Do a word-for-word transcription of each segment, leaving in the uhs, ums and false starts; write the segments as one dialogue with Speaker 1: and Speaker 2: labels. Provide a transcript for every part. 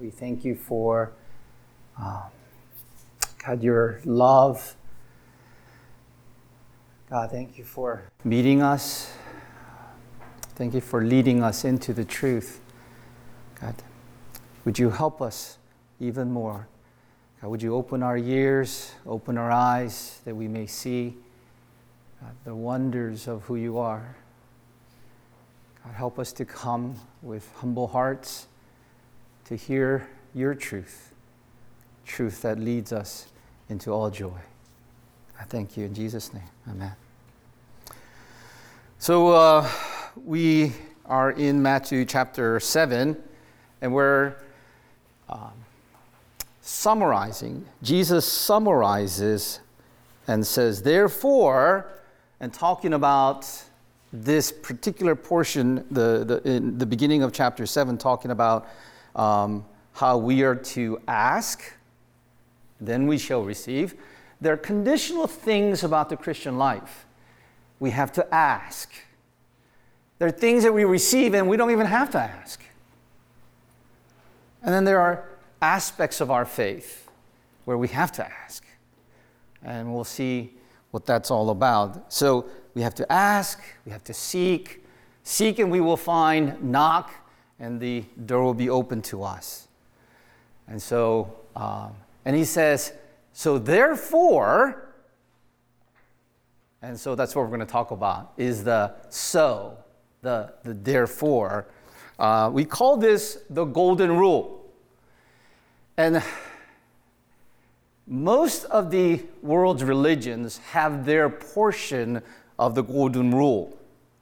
Speaker 1: We thank you for, um, God, your love. God, thank you for meeting us. Thank you for leading us into the truth. God, would you help us even more? God, would you open our ears, open our eyes, that we may see God, the wonders of who you are. God, help us to come with humble hearts to hear your truth, truth that leads us into all joy. I thank you in Jesus' name. Amen. So uh, we are in Matthew chapter seven, and we're um, summarizing. Jesus summarizes and says, therefore, and talking about this particular portion, the, the in the beginning of chapter seven, talking about um, how we are to ask, then we shall receive. There are conditional things about the Christian life. We have to ask. There are things that we receive and we don't even have to ask. And then there are aspects of our faith where we have to ask. And we'll see what that's all about. So we have to ask, we have to seek. Seek and we will find, knock, and the door will be open to us. And so, um, and he says, so therefore, and so that's what we're going to talk about, is the so, the, the therefore. Uh, we call this the golden rule. And most of the world's religions have their portion of the golden rule.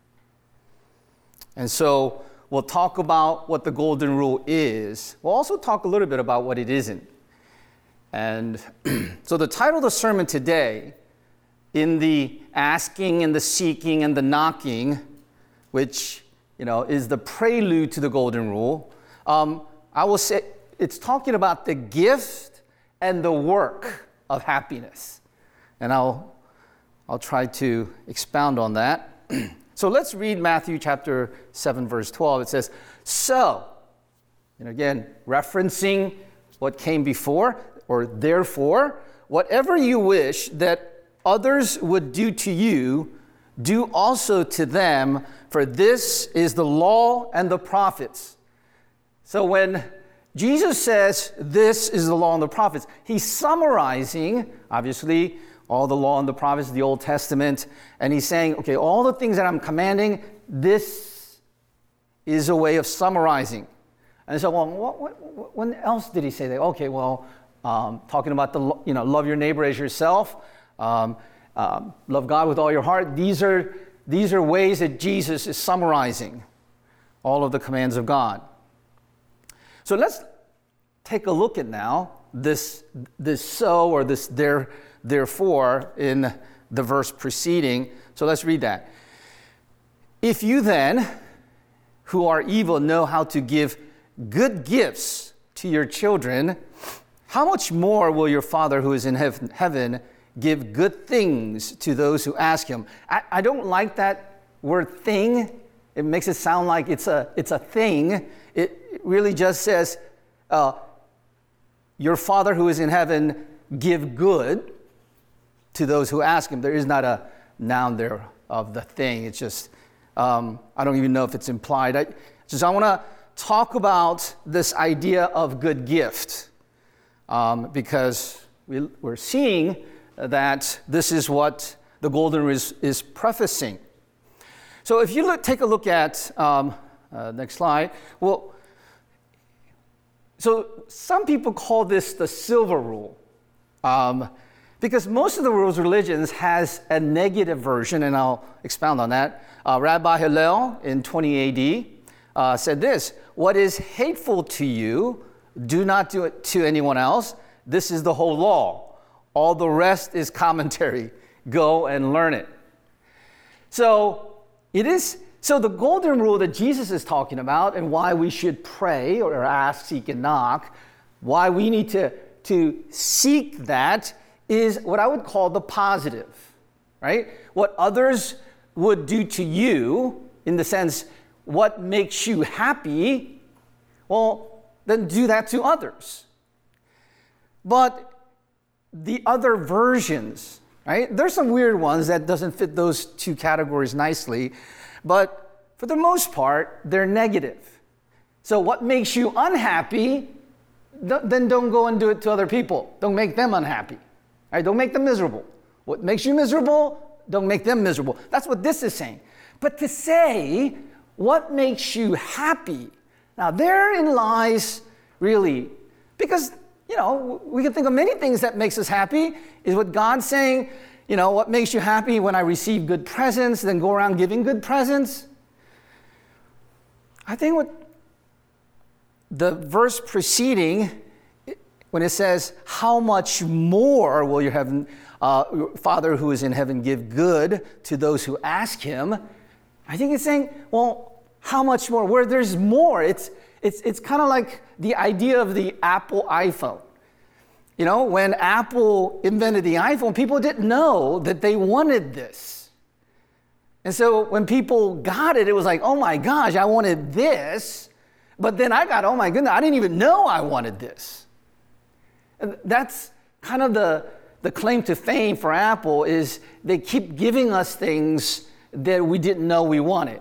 Speaker 1: And so we'll talk about what the golden rule is. We'll also talk a little bit about what it isn't. And so the title of the sermon today, in the asking and the seeking and the knocking, which, you know, is the prelude to the golden rule, um, I will say it's talking about the gift and the work of happiness. And I'll, I'll try to expound on that. So let's read Matthew chapter seven, verse twelve. It says, so, and again, referencing what came before, or therefore, whatever you wish that others would do to you, do also to them, for this is the law and the prophets. So when Jesus says this is the law and the prophets, he's summarizing, obviously, all the law and the prophets, the Old Testament, and he's saying, okay, all the things that I'm commanding, this is a way of summarizing. And so, well, what, what, when else did he say that? Okay, well, um, talking about the, you know, love your neighbor as yourself, um, um, love God with all your heart. These are these are ways that Jesus is summarizing all of the commands of God. So let's take a look at now this this so or this there. Therefore, in the verse preceding. So let's read that. If you then, who are evil, know how to give good gifts to your children, how much more will your Father who is in hev- heaven give good things to those who ask him? I, I don't like that word thing. It makes it sound like it's a, it's a thing. It really just says, uh, your Father who is in heaven give good to those who ask him. There is not a noun there of the thing. It's just, um, I don't even know if it's implied. I just, I want to talk about this idea of good gift um, because we, we're seeing that this is what the golden rule is, is prefacing. So if you look, take a look at, um, uh, next slide. Well, so some people call this the silver rule. Um, Because most of the world's religions has a negative version, and I'll expound on that. Uh, Rabbi Hillel in twenty A D uh, said this, what is hateful to you, do not do it to anyone else. This is the whole law. All the rest is commentary. Go and learn it. So it is. So the golden rule that Jesus is talking about and why we should pray or ask, seek, and knock, why we need to, to seek that is what I would call the positive, right? What others would do to you, in the sense, what makes you happy, well, then do that to others. But the other versions, right? There's some weird ones that doesn't fit those two categories nicely, but for the most part, they're negative. So what makes you unhappy, th- then don't go and do it to other people. Don't make them unhappy. Right? Don't make them miserable. What makes you miserable, don't make them miserable. That's what this is saying. But to say what makes you happy, now therein lies really, because, you know, we can think of many things that makes us happy. Is what God's saying, you know, what makes you happy when I receive good presents, then go around giving good presents? I think what the verse preceding, when it says, how much more will your heaven, uh, Father who is in heaven give good to those who ask him? I think it's saying, well, how much more? Where there's more. It's it's it's kind of like the idea of the Apple iPhone. You know, when Apple invented the iPhone, people didn't know that they wanted this. And so when people got it, it was like, oh my gosh, I wanted this. But then I got, oh my goodness, I didn't even know I wanted this. And that's kind of the, the claim to fame for Apple, is they keep giving us things that we didn't know we wanted.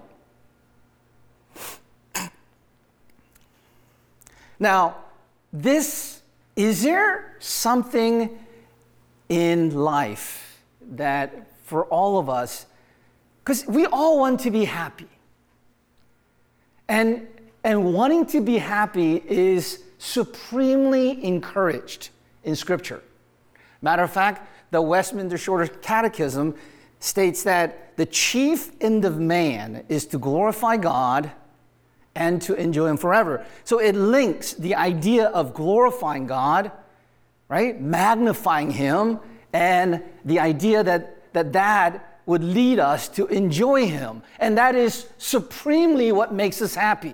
Speaker 1: Now, this, is there something in life that for all of us, because we all want to be happy. And, and wanting to be happy is supremely encouraged in Scripture. Matter of fact, the Westminster Shorter Catechism states that the chief end of man is to glorify God and to enjoy him forever. So it links the idea of glorifying God, right, magnifying him, and the idea that that, that would lead us to enjoy him. And that is supremely what makes us happy.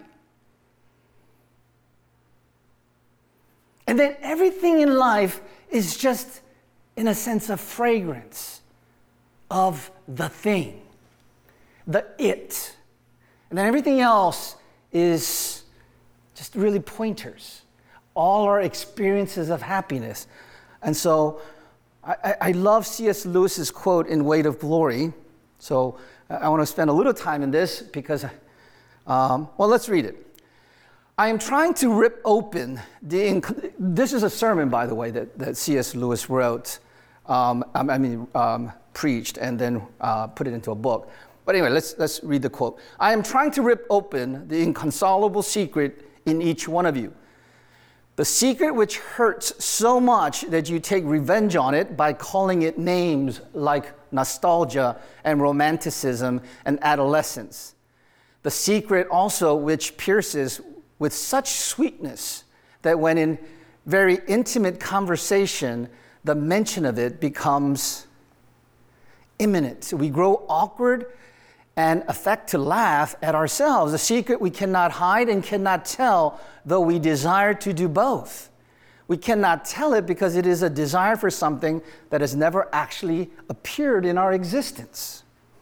Speaker 1: And then everything in life is just, in a sense, of fragrance of the thing, the it. And then everything else is just really pointers. All our experiences of happiness. And so I, I love C S Lewis's quote in Weight of Glory. So I want to spend a little time in this because, um, well, let's read it. I am trying to rip open the, inc- this is a sermon, by the way, that, that C S Lewis wrote, um, I mean, um, preached, and then uh, put it into a book. But anyway, let's, let's read the quote. I am trying to rip open the inconsolable secret in each one of you. The secret which hurts so much that you take revenge on it by calling it names like nostalgia and romanticism and adolescence. The secret also which pierces with such sweetness that when in very intimate conversation, the mention of it becomes imminent. We grow awkward and affect to laugh at ourselves. A secret we cannot hide and cannot tell, though we desire to do both. We cannot tell it because it is a desire for something that has never actually appeared in our existence.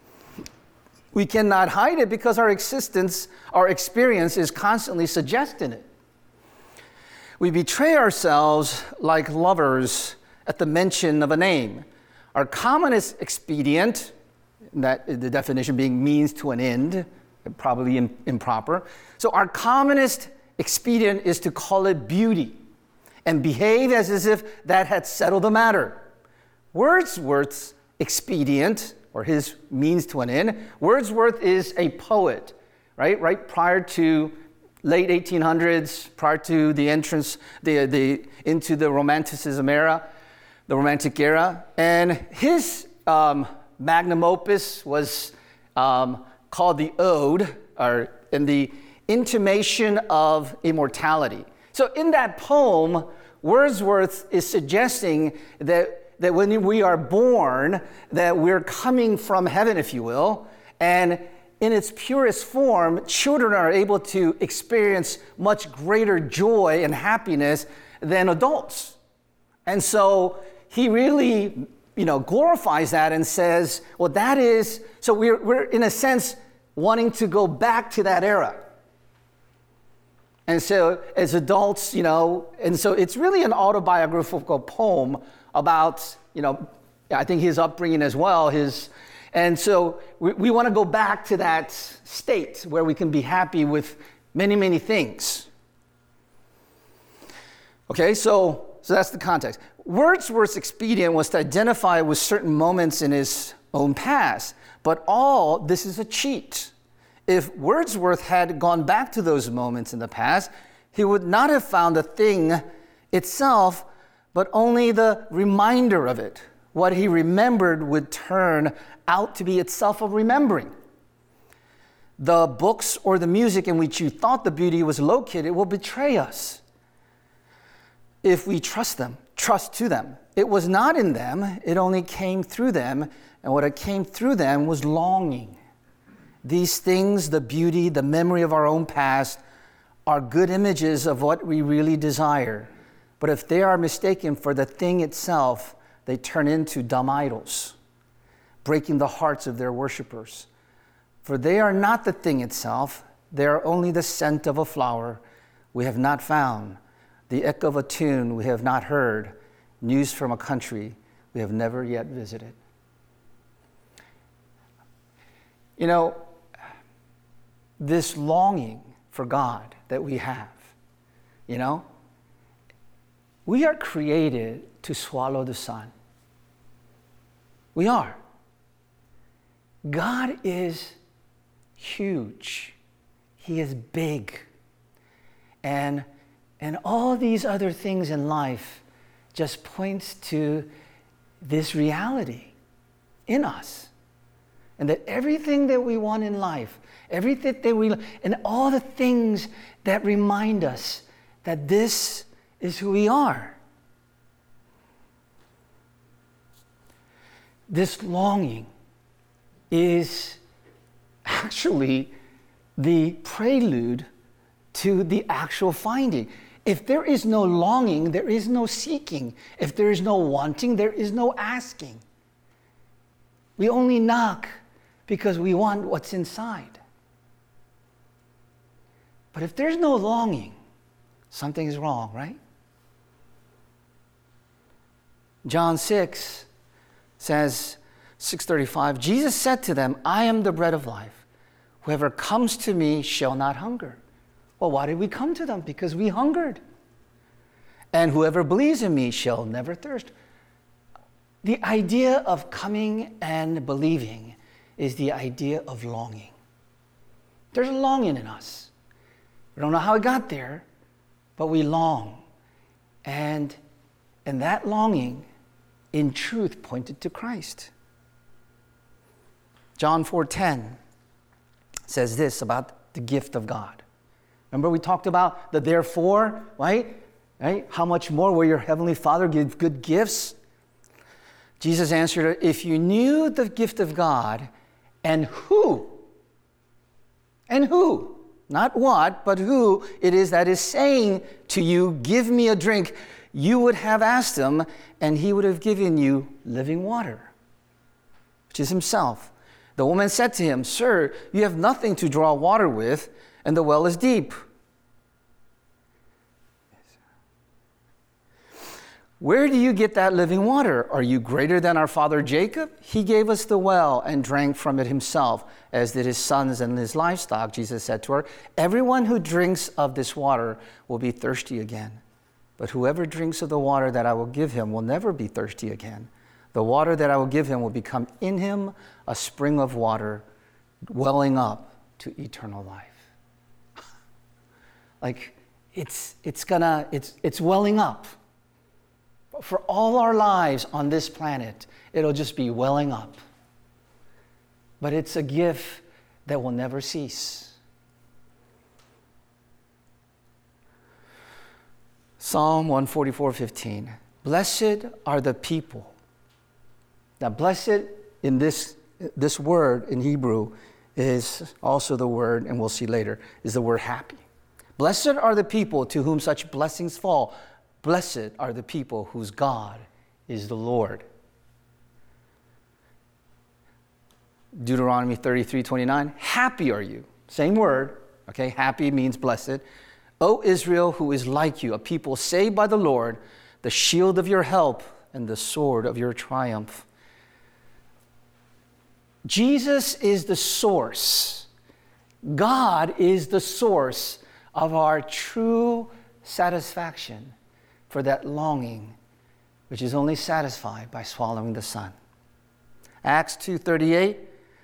Speaker 1: We cannot hide it because our existence, our experience is constantly suggesting it. We betray ourselves like lovers at the mention of a name. Our commonest expedient, that the definition being means to an end, probably in, improper. So our commonest expedient is to call it beauty and behave as, as if that had settled the matter. Wordsworth's expedient, or his means to an end, Wordsworth is a poet, right? Right prior to late eighteen hundreds, prior to the entrance the, the, into the Romanticism era, the Romantic era. And his um, magnum opus was um, called the Ode, or in the Intimation of Immortality. So in that poem, Wordsworth is suggesting that that when we are born, that we're coming from heaven, if you will, and in its purest form, children are able to experience much greater joy and happiness than adults. And so he really, you know, glorifies that and says, well, that is, so we're, we're in a sense wanting to go back to that era. And so as adults, you know, and so it's really an autobiographical poem about, you know, I think his upbringing as well, his, and so we, we want to go back to that state where we can be happy with many, many things. Okay, so, so that's the context. Wordsworth's expedient was to identify with certain moments in his own past, but all this is a cheat. If Wordsworth had gone back to those moments in the past, he would not have found the thing itself, but only the reminder of it. What he remembered would turn out to be itself a remembering. The books or the music in which you thought the beauty was located will betray us if we trust them, trust to them. It was not in them, it only came through them, and what it came through them was longing. These things, the beauty, the memory of our own past, are good images of what we really desire. But if they are mistaken for the thing itself, they turn into dumb idols, breaking the hearts of their worshipers. For they are not the thing itself, they are only the scent of a flower we have not found, the echo of a tune we have not heard, news from a country we have never yet visited. You know, this longing for God that we have, you know, we are created to swallow the sun. We are. God is huge. He is big. And, and all these other things in life just points to this reality in us. And that everything that we want in life, everything that we, and all the things that remind us that this is who we are. This longing is actually the prelude to the actual finding. If there is no longing, there is no seeking. If there is no wanting, there is no asking. We only knock because we want what's inside. But if there's no longing, something is wrong, right? John six says, six thirty-five, Jesus said to them, I am the bread of life. Whoever comes to me shall not hunger. Well, why did we come to them? Because we hungered. And whoever believes in me shall never thirst. The idea of coming and believing is the idea of longing. There's a longing in us. We don't know how it got there, but we long. And, and that longing, in truth, pointed to Christ. John four ten says this about the gift of God. Remember we talked about the therefore, right? Right? How much more will your heavenly Father give good gifts? Jesus answered, if you knew the gift of God and who, and who, not what, but who it is that is saying to you, give me a drink, you would have asked him, and he would have given you living water, which is himself. The woman said to him, sir, you have nothing to draw water with, and the well is deep. Where do you get that living water? Are you greater than our father Jacob? He gave us the well and drank from it himself, as did his sons and his livestock. Jesus said to her, everyone who drinks of this water will be thirsty again. But whoever drinks of the water that I will give him will never be thirsty again. The water that I will give him will become in him a spring of water welling up to eternal life. Like it's it's gonna it's it's welling up. For all our lives on this planet, it'll just be welling up. But it's a gift that will never cease. Psalm one forty-four fifteen. Blessed are the people. Now, blessed in this, this word in Hebrew is also the word, and we'll see later, is the word happy. Blessed are the people to whom such blessings fall. Blessed are the people whose God is the Lord. Deuteronomy thirty-three twenty-nine. Happy are you. Same word. Okay, happy means blessed. O Israel, who is like you, a people saved by the Lord, the shield of your help and the sword of your triumph. Jesus is the source. God is the source of our true satisfaction for that longing, which is only satisfied by swallowing the Son. Acts two thirty-eight.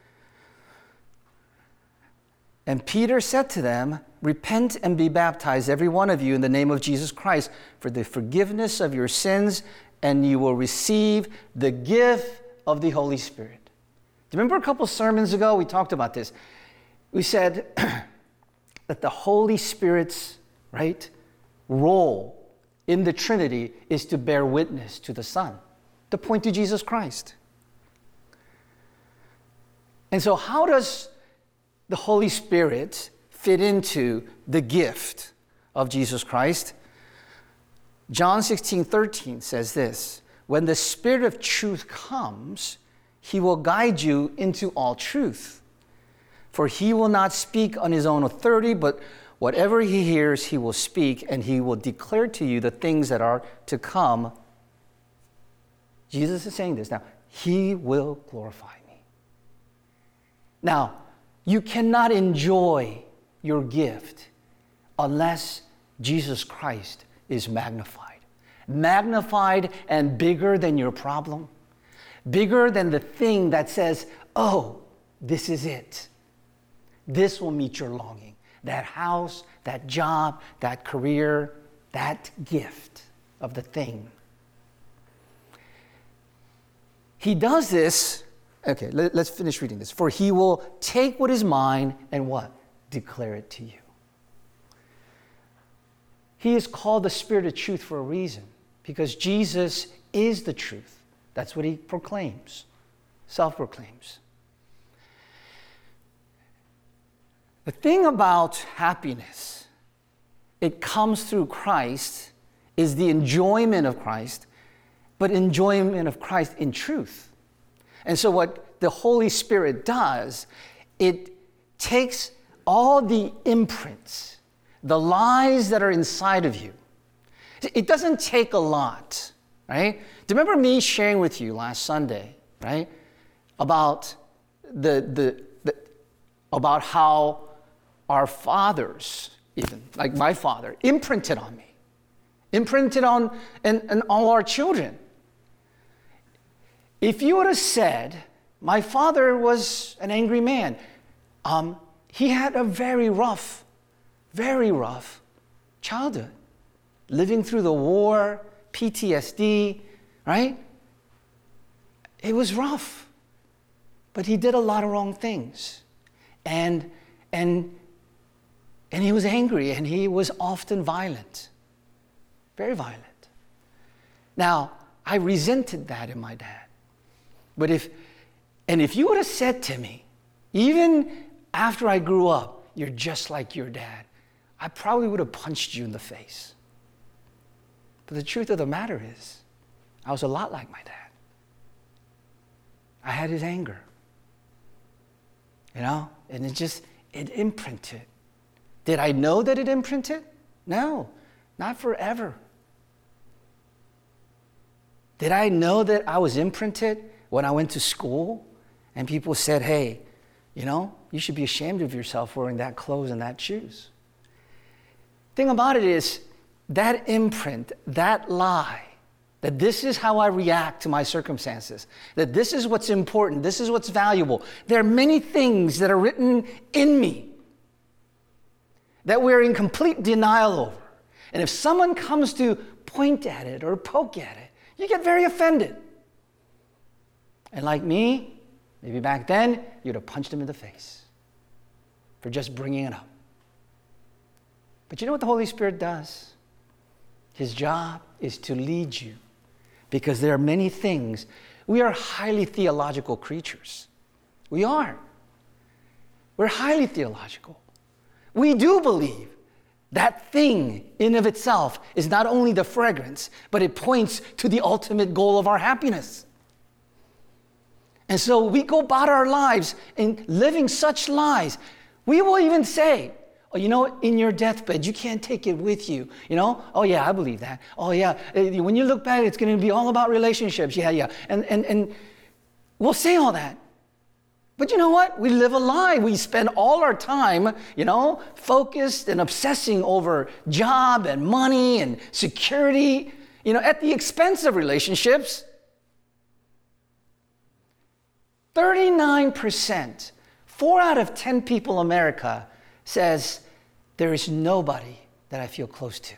Speaker 1: And Peter said to them, repent and be baptized, every one of you, in the name of Jesus Christ, for the forgiveness of your sins, and you will receive the gift of the Holy Spirit. Do you remember a couple sermons ago we talked about this? We said that the Holy Spirit's, right, role in the Trinity is to bear witness to the Son, to point to Jesus Christ. And so how does the Holy Spirit fit into the gift of Jesus Christ? John sixteen thirteen says this, when the Spirit of truth comes, he will guide you into all truth. For he will not speak on his own authority, but whatever he hears, he will speak, and he will declare to you the things that are to come. Jesus is saying this. Now, he will glorify me. Now, you cannot enjoy your gift unless Jesus Christ is magnified. Magnified and bigger than your problem. Bigger than the thing that says, oh, this is it. This will meet your longing. That house, that job, that career, that gift of the thing. He does this. Okay, let, let's finish reading this. For he will take what is mine and what? Declare it to you. He is called the Spirit of truth for a reason, because Jesus is the truth. That's what he proclaims, self-proclaims. The thing about happiness, it comes through Christ, is the enjoyment of Christ, but enjoyment of Christ in truth. And so what the Holy Spirit does, it takes all the imprints, the lies that are inside of you. It doesn't take a lot, right? Do you remember me sharing with you last Sunday, right? About the, the, the about how our fathers, even like my father, imprinted on me, imprinted on and, and all our children. If you would have said, my father was an angry man, um, he had a very rough, very rough childhood, living through the war, P T S D, right? It was rough, but he did a lot of wrong things. And, and, and he was angry, and he was often violent, very violent. Now, I resented that in my dad. But if, and if you would have said to me, even after I grew up, you're just like your dad, I probably would have punched you in the face. But the truth of the matter is, I was a lot like my dad. I had his anger, you know, and it just, it imprinted. Did I know that it imprinted? No, not forever. Did I know that I was imprinted when I went to school and people said, hey, you know, you should be ashamed of yourself wearing that clothes and that shoes? Thing about it is, that imprint, that lie, that this is how I react to my circumstances, that this is what's important, this is what's valuable. There are many things that are written in me that we're in complete denial over. And if someone comes to point at it or poke at it, you get very offended. And like me, maybe back then, you'd have punched him in the face for just bringing it up. But you know what the Holy Spirit does? His job is to lead you, because there are many things. We are highly theological creatures. We are. We're highly theological. We do believe that thing in of itself is not only the fragrance, but it points to the ultimate goal of our happiness. And so we go about our lives in living such lies. We will even say,
Speaker 2: Oh, you know, in your deathbed, you can't take it with you. You know? Oh, yeah, I believe that. Oh, yeah. When you look back, it's going to be all about relationships. Yeah, yeah. And, and, and we'll say all that. But you know what? We live a lie. We spend all our time, you know, focused and obsessing over job and money and security, you know, at the expense of relationships. thirty-nine percent, four out of ten people in America says, there is nobody that I feel close to.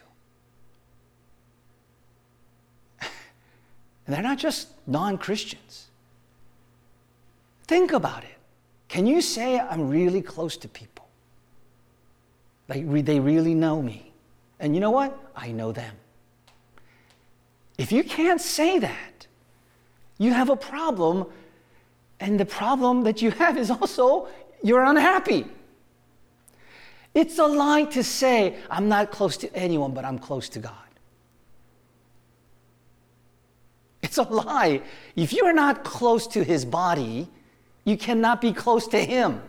Speaker 2: And they're not just non-Christians. Think about it. Can you say I'm really close to people? Like re- they really know me. And you know what? I know them. If you can't say that, you have a problem. And the problem that you have is also you're unhappy. It's a lie to say, I'm not close to anyone, but I'm close to God. It's a lie. If you are not close to his body, you cannot be close to him.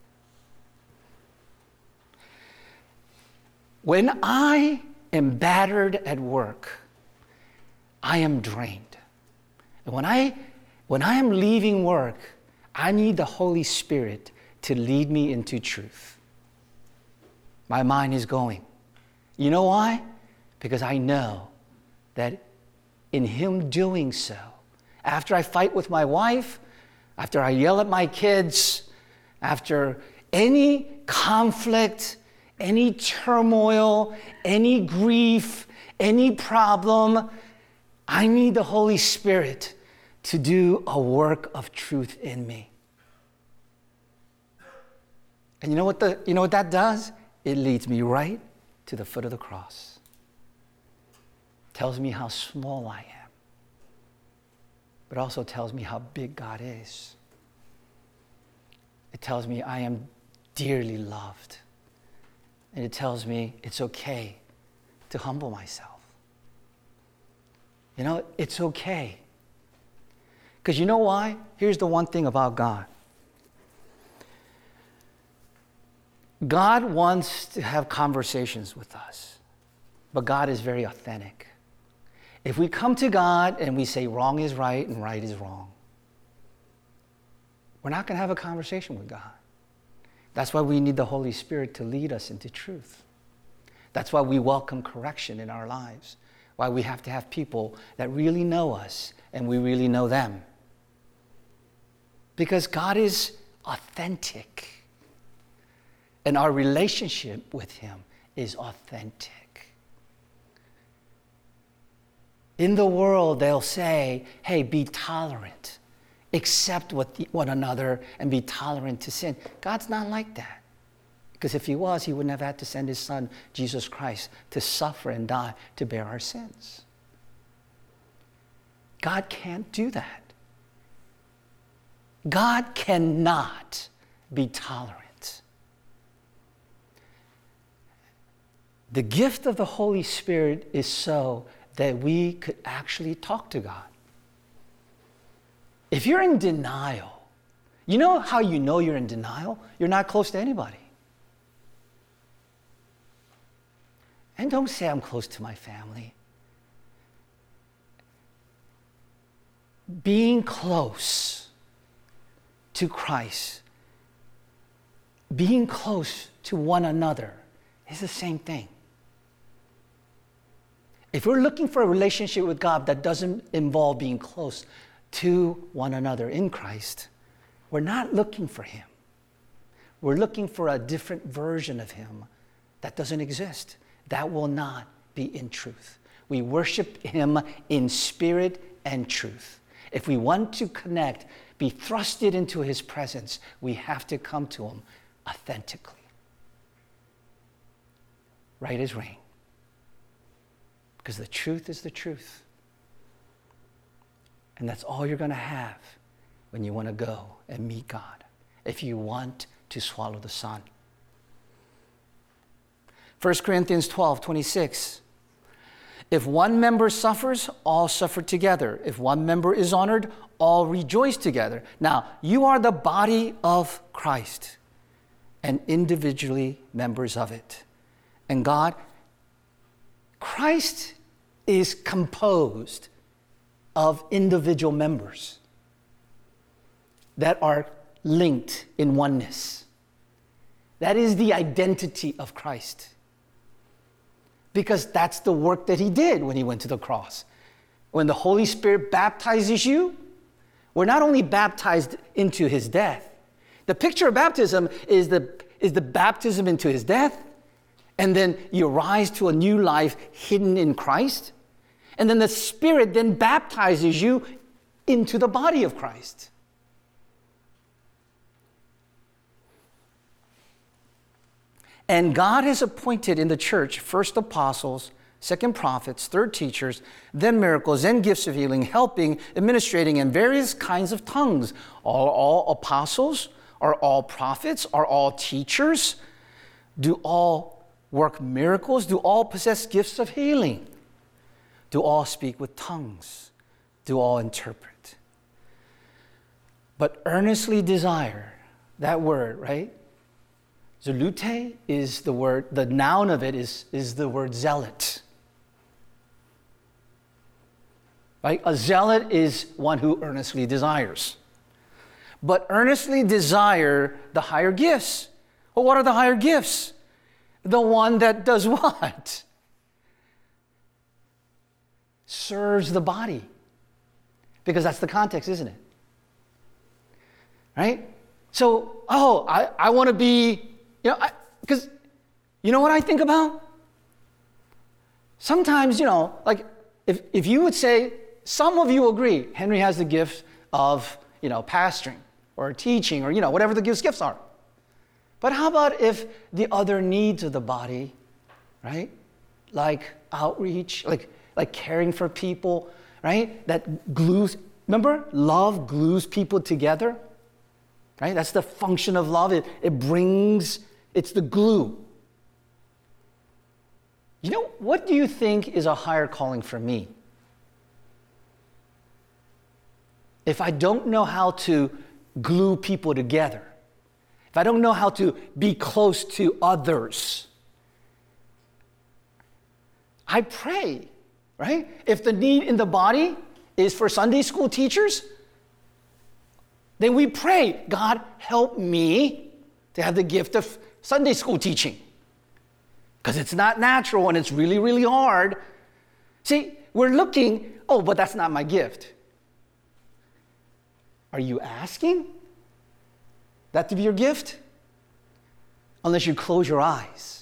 Speaker 2: When I am battered at work, I am drained. And when I, when I am leaving work, I need the Holy Spirit to lead me into truth. My mind is going. You know why? Because I know that in him doing so, after I fight with my wife, after I yell at my kids, after any conflict, any turmoil, any grief, any problem, I need the Holy Spirit to do a work of truth in me. And you know what the you know what that does? It leads me right to the foot of the cross. Tells me how small I am, but also tells me how big God is. It tells me I am dearly loved. And it tells me it's okay to humble myself. You know, it's okay. Because you know why? Here's the one thing about God. God wants to have conversations with us, but God is very authentic. If we come to God and we say wrong is right and right is wrong, we're not going to have a conversation with God. That's why we need the Holy Spirit to lead us into truth. That's why we welcome correction in our lives. Why we have to have people that really know us and we really know them. Because God is authentic. And our relationship with him is authentic. In the world, they'll say, hey, be tolerant. Accept one another and be tolerant to sin. God's not like that. Because if he was, he wouldn't have had to send his son, Jesus Christ, to suffer and die to bear our sins. God can't do that. God cannot be tolerant. The gift of the Holy Spirit is so that we could actually talk to God. If you're in denial, you know how you know you're in denial? You're not close to anybody. And don't say I'm close to my family. Being close to Christ, being close to one another is the same thing. If we're looking for a relationship with God that doesn't involve being close to one another in Christ, we're not looking for him. We're looking for a different version of him that doesn't exist. That will not be in truth. We worship him in spirit and truth. If we want to connect, be thrusted into his presence, we have to come to him authentically. Right as rain. Because the truth is the truth. And that's all you're going to have when you want to go and meet God, if you want to swallow the sun. First Corinthians twelve twenty-six. If one member suffers, all suffer together. If one member is honored, all rejoice together. Now, you are the body of Christ, and individually members of it. And God, Christ is composed of individual members that are linked in oneness. That is the identity of Christ. Because that's the work that he did when he went to the cross. When the Holy Spirit baptizes you, we're not only baptized into his death. The picture of baptism is the, is the baptism into his death, and then you rise to a new life hidden in Christ. And then the Spirit then baptizes you into the body of Christ. And God has appointed in the church first apostles, second prophets, third teachers, then miracles, then gifts of healing, helping, administrating, and various kinds of tongues. Are all apostles? Are all prophets? Are all teachers? Do all work miracles? Do all possess gifts of healing? Do all speak with tongues? Do all interpret? But earnestly desire, that word, right? Zelute is the word, the noun of it is, is the word zealot. Right? A zealot is one who earnestly desires. But earnestly desire the higher gifts. Well, what are the higher gifts? The one that does what? Serves the body. Because that's the context, isn't it? Right? So, oh, I, I want to be, you know, because you know what I think about? Sometimes, you know, like if, if you would say, some of you agree, Henry has the gift of, you know, pastoring or teaching or, you know, whatever the gifts, gifts are. But how about if the other needs of the body, right? Like outreach, like, like caring for people, right? That glues, remember, love glues people together, right? That's the function of love. It, it brings, it's the glue. You know, what do you think is a higher calling for me? If I don't know how to glue people together, if I don't know how to be close to others, I pray, right? If the need in the body is for Sunday school teachers, then we pray, God, help me to have the gift of Sunday school teaching. Because it's not natural and it's really, really hard. See, we're looking, oh, but that's not my gift. Are you asking that to be your gift? Unless you close your eyes.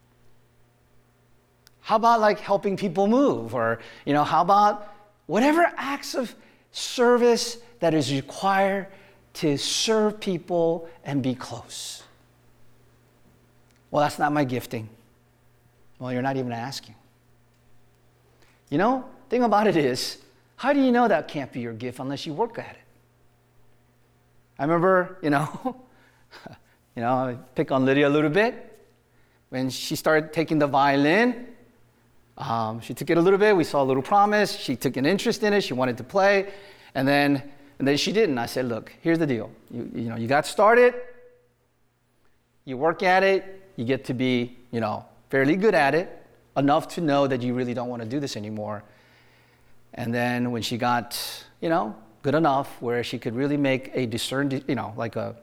Speaker 2: How about like helping people move? Or, you know, how about whatever acts of service that is required to serve people and be close? Well, that's not my gifting. Well, you're not even asking. You know, the thing about it is, how do you know that can't be your gift unless you work at it? I remember, you know, you know, I pick on Lydia a little bit. When she started taking the violin, um, she took it a little bit. We saw a little promise. She took an interest in it. She wanted to play. And then, and then she didn't. I said, look, here's the deal. You, you know, you got started. You work at it. You get to be, you know, fairly good at it, enough to know that you really don't want to do this anymore. And then when she got, you know, good enough where she could really make a discerned, you know, like a,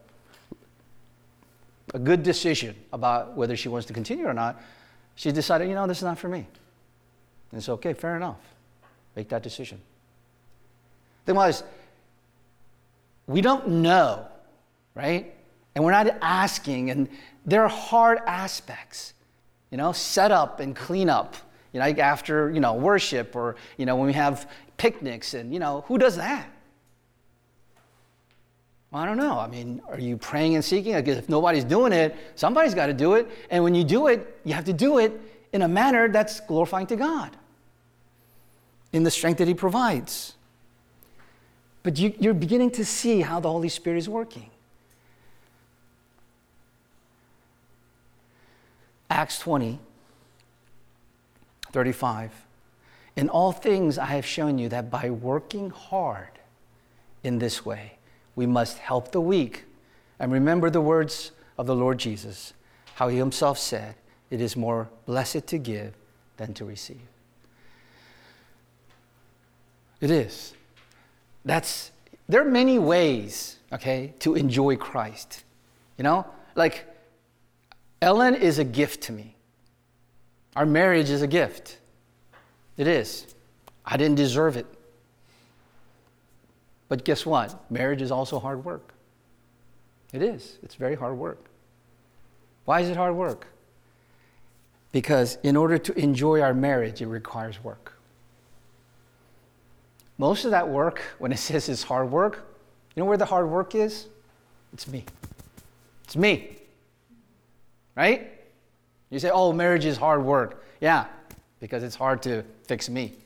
Speaker 2: a good decision about whether she wants to continue or not, she decided, you know, this is not for me. And it's okay, fair enough. Make that decision. The thing was, we don't know, right? And we're not asking, and there are hard aspects, you know, set up and clean up, you know, like after, you know, worship or, you know, when we have picnics and, you know, who does that? Well, I don't know. I mean, are you praying and seeking? Because if nobody's doing it, somebody's got to do it. And when you do it, you have to do it in a manner that's glorifying to God, in the strength that he provides. But you, you're beginning to see how the Holy Spirit is working. Acts twenty, thirty-five. In all things I have shown you that by working hard in this way, we must help the weak. And remember the words of the Lord Jesus, how he himself said, it is more blessed to give than to receive. It is. That's, there are many ways, okay, to enjoy Christ. You know, like Ellen is a gift to me. Our marriage is a gift. It is. I didn't deserve it. But guess what? Marriage is also hard work. It is. It's very hard work. Why is it hard work? Because in order to enjoy our marriage, it requires work. Most of that work, when it says it's hard work, you know where the hard work is? It's me. It's me. Right? You say, oh, marriage is hard work. Yeah, because it's hard to fix me.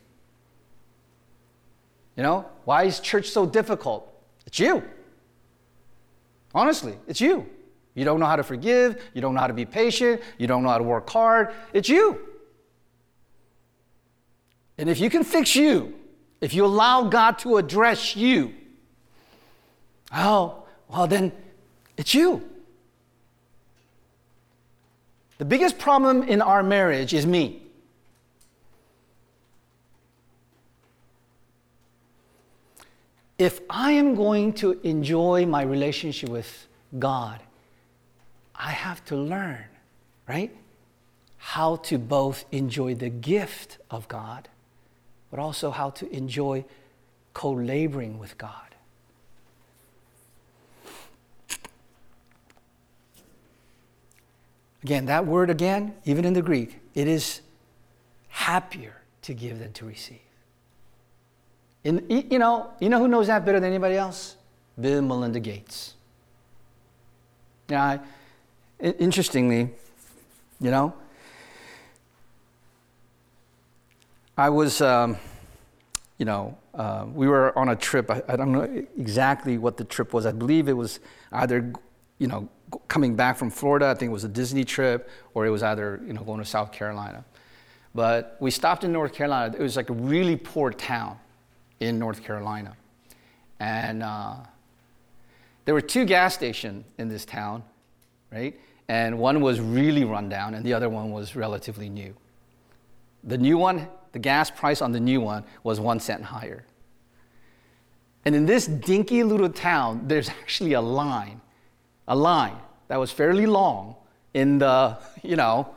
Speaker 2: You know, why is church so difficult? It's you. Honestly, it's you. You don't know how to forgive. You don't know how to be patient. You don't know how to work hard. It's you. And if you can fix you, if you allow God to address you, oh, well then, it's you. The biggest problem in our marriage is me. If I am going to enjoy my relationship with God, I have to learn, right, how to both enjoy the gift of God, but also how to enjoy co-laboring with God. Again, that word again, even in the Greek, it is happier to give than to receive. In, you know, you know who knows that better than anybody else? Bill and Melinda Gates. Yeah, I, interestingly, you know, I was, um, you know, uh, we were on a trip. I, I don't know exactly what the trip was. I believe it was either, you know, coming back from Florida. I think it was a Disney trip, or it was either, you know, going to South Carolina. But we stopped in North Carolina. It was like a really poor town in North Carolina. And uh, there were two gas stations in this town, right? And one was really run down, and the other one was relatively new. The new one, the gas price on the new one was one cent higher. And in this dinky little town, there's actually a line, a line that was fairly long in the, you know,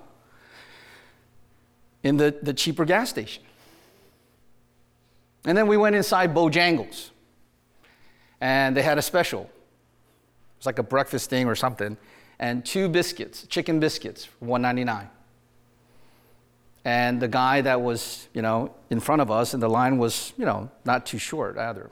Speaker 2: in the, the cheaper gas station. And then we went inside Bojangles, and they had a special. It was like a breakfast thing or something, and two biscuits, chicken biscuits, for one ninety-nine. And the guy that was, you know, in front of us, and the line was, you know, not too short either.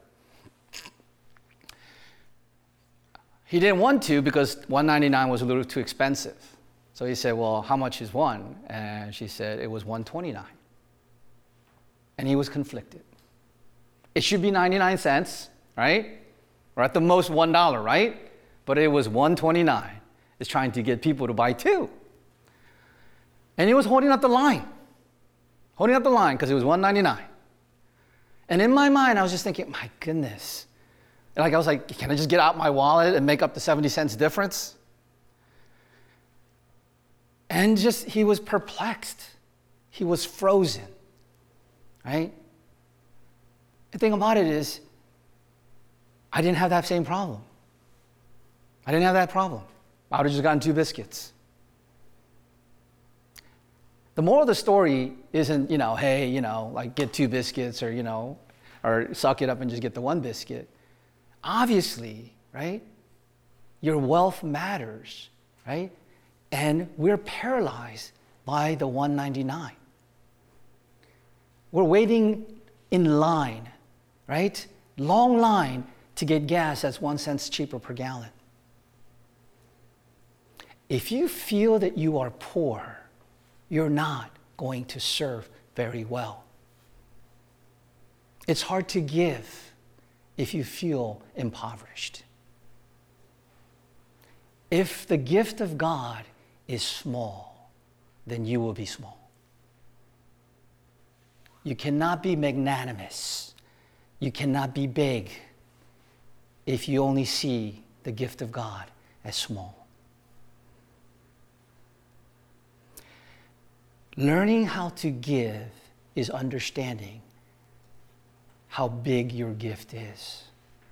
Speaker 2: He didn't want to because one ninety-nine was a little too expensive. So he said, well, how much is one? And she said it was one twenty-nine. And he was conflicted. It should be ninety-nine cents, right? Or at the most one dollar, right? But it was one twenty-nine. It's trying to get people to buy two. And he was holding up the line. Holding up the line because it was one ninety-nine. And in my mind, I was just thinking, my goodness. Like I was like, can I just get out my wallet and make up the seventy cents difference? And just, he was perplexed. He was frozen, right? The thing about it is, I didn't have that same problem. I didn't have that problem. I would have just gotten two biscuits. The moral of the story isn't, you know, hey, you know, like get two biscuits or, you know, or suck it up and just get the one biscuit. Obviously, right? Your wealth matters, right? And we're paralyzed by the one ninety-nine. We're waiting in line, right? Long line to get gas that's one cent cheaper per gallon. If you feel that you are poor, you're not going to serve very well. It's hard to give if you feel impoverished. If the gift of God is small, then you will be small. You cannot be magnanimous. You cannot be big if you only see the gift of God as small. Learning how to give is understanding how big your gift is.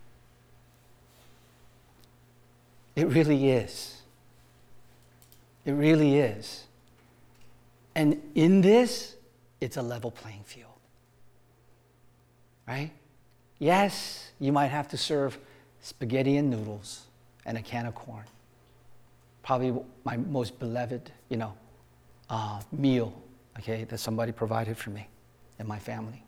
Speaker 2: It really is. It really is. And in this, it's a level playing field. Right? Yes, you might have to serve spaghetti and noodles and a can of corn. Probably my most beloved, you know, uh, meal, okay, that somebody provided for me and my family.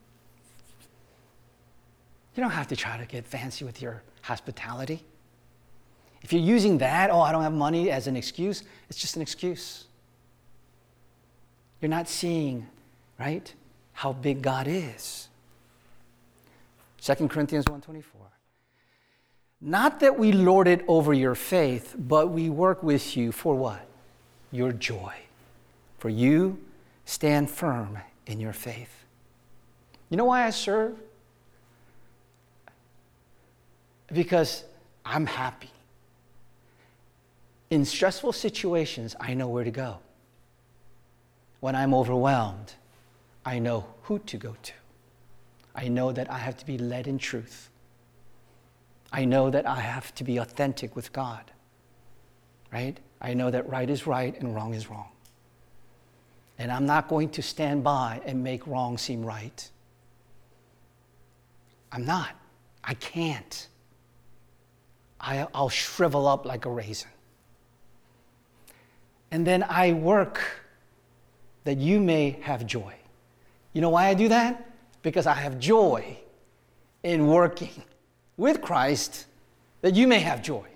Speaker 2: You don't have to try to get fancy with your hospitality. If you're using that, oh, I don't have money as an excuse, it's just an excuse. You're not seeing, right, how big God is. Second Corinthians one twenty-four. Not that we lord it over your faith, but we work with you for what? Your joy. For you stand firm in your faith. You know why I serve? Because I'm happy. In stressful situations, I know where to go. When I'm overwhelmed, I know who to go to. I know that I have to be led in truth. I know that I have to be authentic with God, right? I know that right is right and wrong is wrong. And I'm not going to stand by and make wrong seem right. I'm not. I can't. I, I'll shrivel up like a raisin. And then I work that you may have joy. You know why I do that? Because I have joy in working with Christ that you may have joy.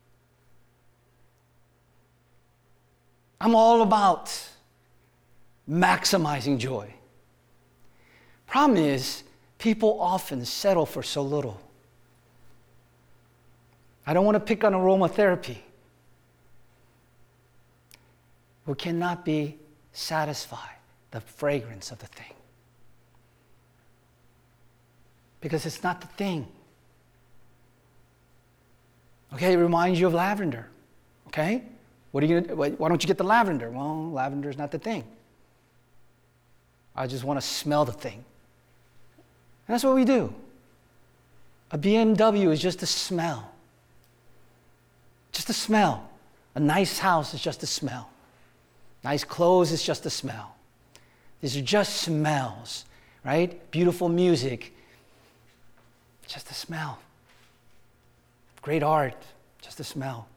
Speaker 2: I'm all about maximizing joy. Problem is, people often settle for so little. I don't want to pick on aromatherapy. We cannot be satisfied the fragrance of the thing. Because it's not the thing. Okay, it reminds you of lavender. Okay? What are you gonna, why don't you get the lavender? Well, lavender is not the thing. I just want to smell the thing. And that's what we do. A B M W is just a smell. Just a smell. A nice house is just a smell. Nice clothes is just a smell. These are just smells, right? Beautiful music, just a smell. Great art, just a smell.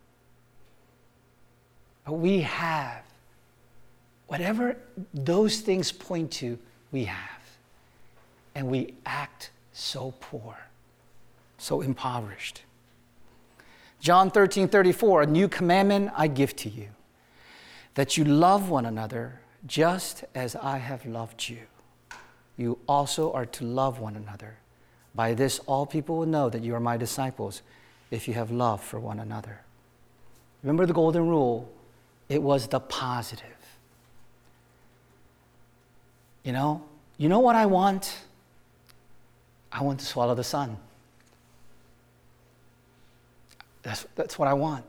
Speaker 2: But we have, whatever those things point to, we have. And we act so poor, so impoverished. John thirteen thirty-four, a new commandment I give to you, that you love one another just as I have loved you. You also are to love one another. By this, all people will know that you are my disciples, if you have love for one another. Remember the golden rule? It was the positive. You know, you know what I want? I want to swallow the sun. That's, that's what I want.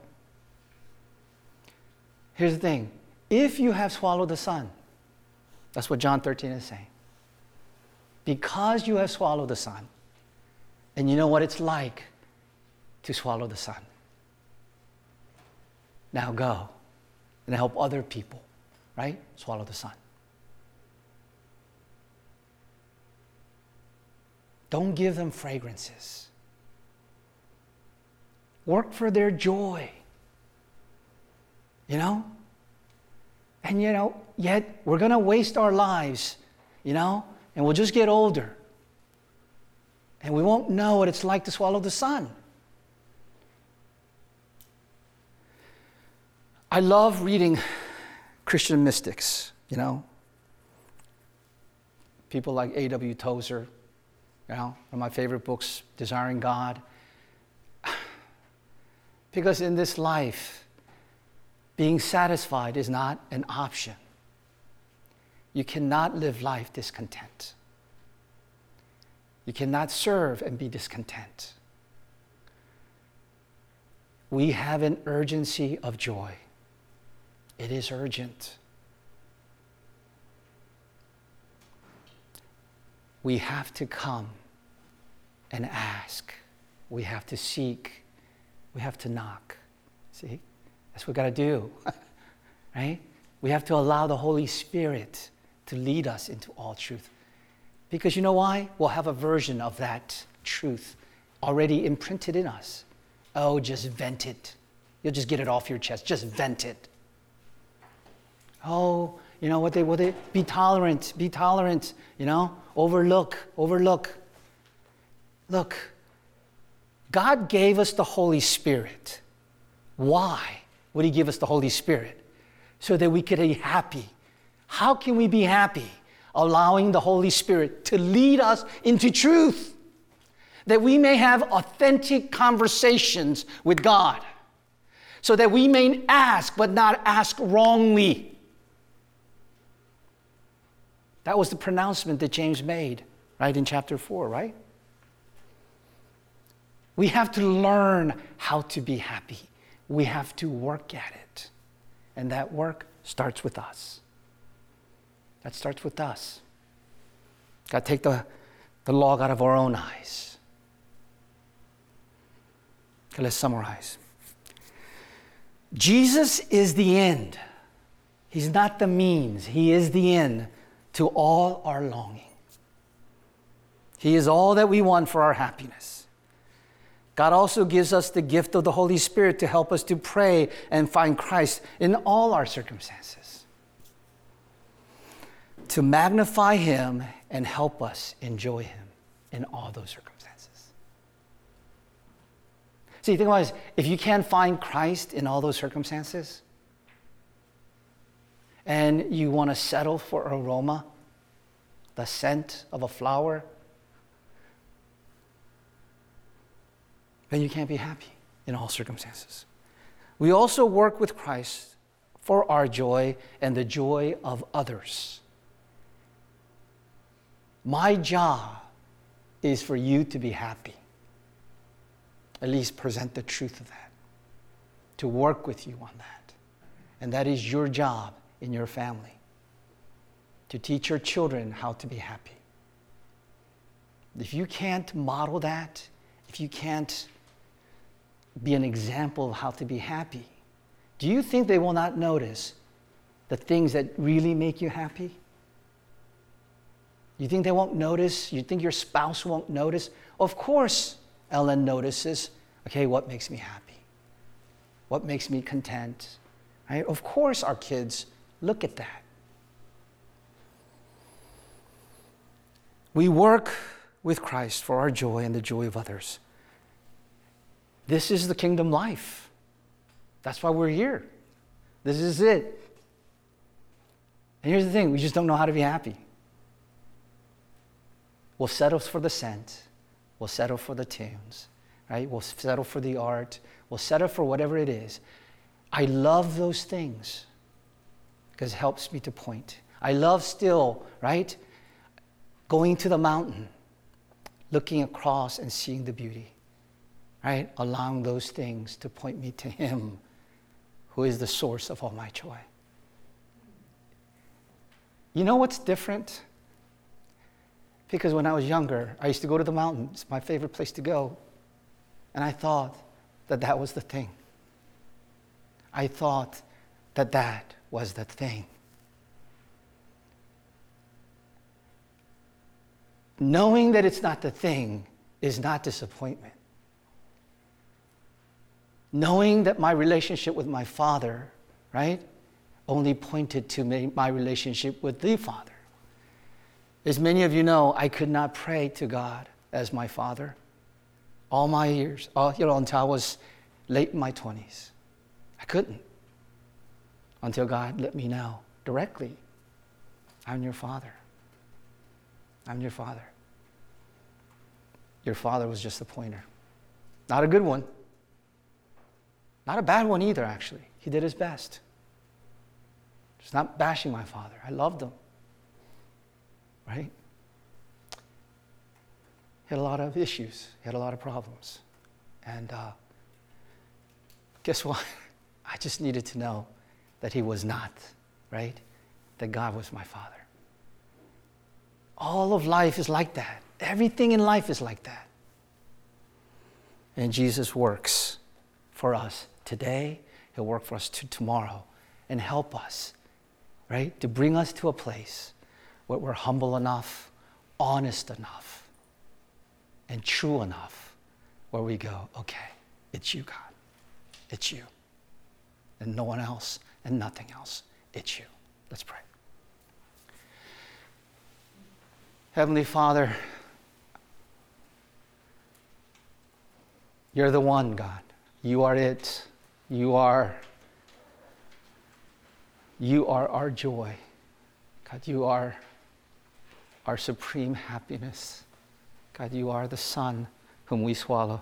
Speaker 2: Here's the thing. If you have swallowed the sun, that's what John thirteen is saying. Because you have swallowed the sun, and you know what it's like to swallow the sun. Now go and help other people, right? Swallow the sun. Don't give them fragrances. Work for their joy. You know? And you know, yet we're going to waste our lives, you know, and we'll just get older. And we won't know what it's like to swallow the sun. I love reading Christian mystics, you know. People like A W Tozer, you know, one of my favorite books, Desiring God. Because in this life, being satisfied is not an option. You cannot live life discontent. You cannot serve and be discontent. We have an urgency of joy. It is urgent. we have to come and ask. We have to seek. We have to knock. See? That's what we got to do. Right? We have to allow the Holy Spirit to lead us into all truth. Because you know why? We'll have a version of that truth already imprinted in us. Oh, just vent it. You'll just get it off your chest. Just vent it. Oh, you know what they, what they, be tolerant, be tolerant, you know, overlook, overlook. Look, God gave us the Holy Spirit. Why would He give us the Holy Spirit? So that we could be happy. How can we be happy? Allowing the Holy Spirit to lead us into truth. That we may have authentic conversations with God. So that we may ask, but not ask wrongly. That was the pronouncement that James made, right, in chapter four, right? We have to learn how to be happy. We have to work at it. And that work starts with us. That starts with us. Got to take the, the log out of our own eyes. Okay, let's summarize. Jesus is the end. He's not the means. He is the end to all our longing. He is all that we want for our happiness. God also gives us the gift of the Holy Spirit to help us to pray and find Christ in all our circumstances. To magnify Him and help us enjoy Him in all those circumstances. See, think about this. If you can't find Christ in all those circumstances, and you want to settle for aroma, the scent of a flower, then you can't be happy in all circumstances. We also work with Christ for our joy and the joy of others. My job is for you to be happy. At least present the truth of that. To work with you on that. And that is your job in your family. To teach your children how to be happy. If you can't model that, if you can't be an example of how to be happy, do you think they will not notice the things that really make you happy? You think they won't notice? You think your spouse won't notice? Of course, Ellen notices. Okay, what makes me happy? What makes me content? Right? Of course, our kids look at that. We work with Christ for our joy and the joy of others. This is the kingdom life. That's why we're here. This is it. And here's the thing, we just don't know how to be happy. We'll settle for the scent. We'll settle for the tunes, right? We'll settle for the art. We'll settle for whatever it is. I love those things because it helps me to point. I love still, right? Going to the mountain, looking across and seeing the beauty, right? Allowing those things to point me to Him who is the source of all my joy. You know what's different? Because when I was younger, I used to go to the mountain. It's my favorite place to go. And I thought that that was the thing. I thought that that was the thing. Knowing that it's not the thing is not disappointment. Knowing that my relationship with my Father, right, only pointed to me, my relationship with the Father. As many of you know, I could not pray to God as my Father all my years, all, you know, until I was late in my twenties. I couldn't. Until God let me know directly, I'm your Father. I'm your Father. Your Father was just a pointer. Not a good one. Not a bad one either, actually. He did his best. Just not bashing my Father. I loved him. Right? He had a lot of issues. He had a lot of problems. And uh, guess what? I just needed to know that he was not, right? That God was my Father. All of life is like that. Everything in life is like that. And Jesus works for us today. He'll work for us to tomorrow and help us, right? To bring us to a place where we're humble enough, honest enough, and true enough, where we go, okay, it's you, God. It's you. And no one else and nothing else. It's you. Let's pray. Heavenly Father, you're the one, God. You are it. You are, you are our joy. God, you are our supreme happiness. God, you are the Son whom we swallow.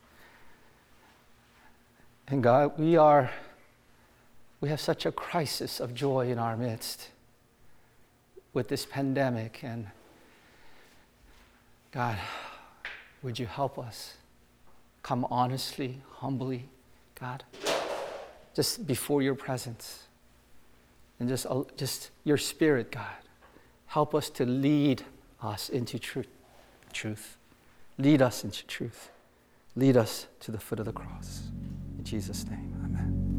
Speaker 2: And God, we are, we have such a crisis of joy in our midst with this pandemic. And God, would you help us come honestly, humbly, God, just before your presence. And just, just your Spirit, God, help us to lead us into truth. Truth. Lead us into truth. Lead us to the foot of the cross. In Jesus' name, amen.